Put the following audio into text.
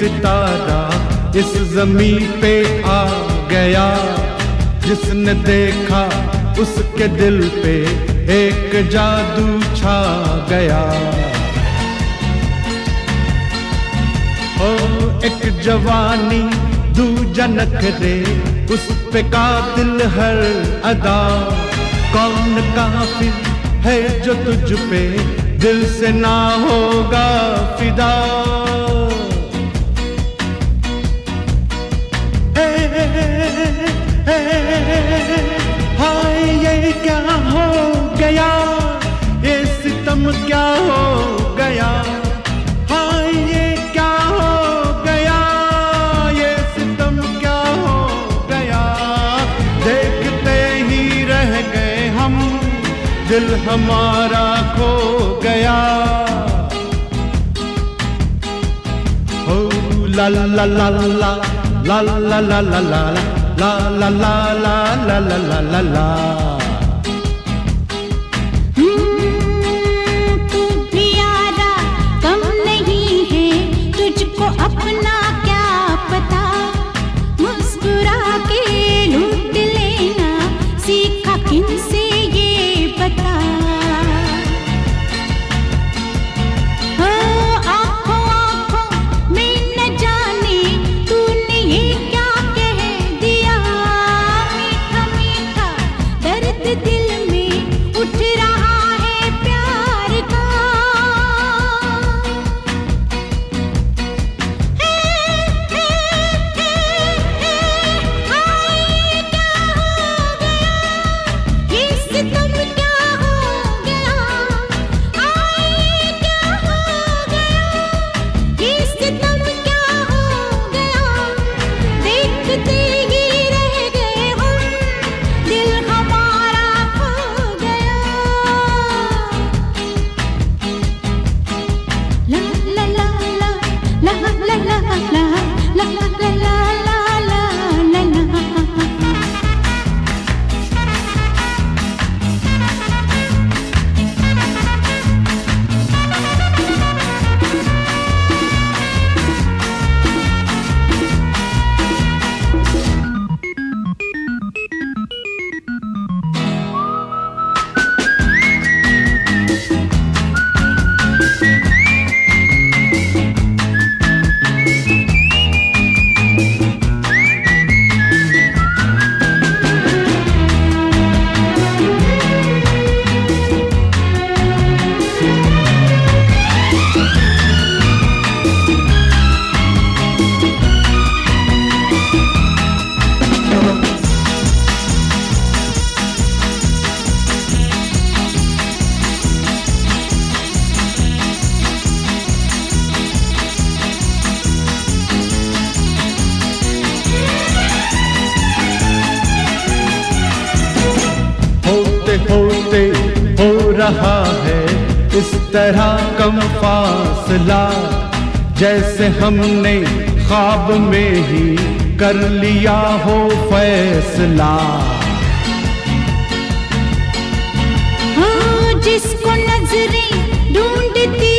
सितारा इस ज़मीं पे आ गया, जिसने देखा उसके दिल पे एक जादू छा गया। ओ एक जवानी दूजा नखरे, उस पे कातिल हर अदा। कौन काफिर है जो तुझ पे दिल से ना होगा फिदा। हाय ये क्या हो गया, ये सितम क्या हो गया। हाय ये क्या हो गया, ये सितम क्या हो गया। देखते ही रह गए हम, दिल हमारा खो गया। हो ला ला ला ला ला ला ला ला ला ला ला ला ला ला ला ला। तू भी यारा कम नहीं है, तुझको अपना क्या पता। मुस्कुरा के लूट लेना सीखा किनसे ये बता। होते हो रहा है इस तरह कम फासला, जैसे हमने ख्वाब में ही कर लिया हो फैसला। हाँ, जिसको नजरें ढूंढती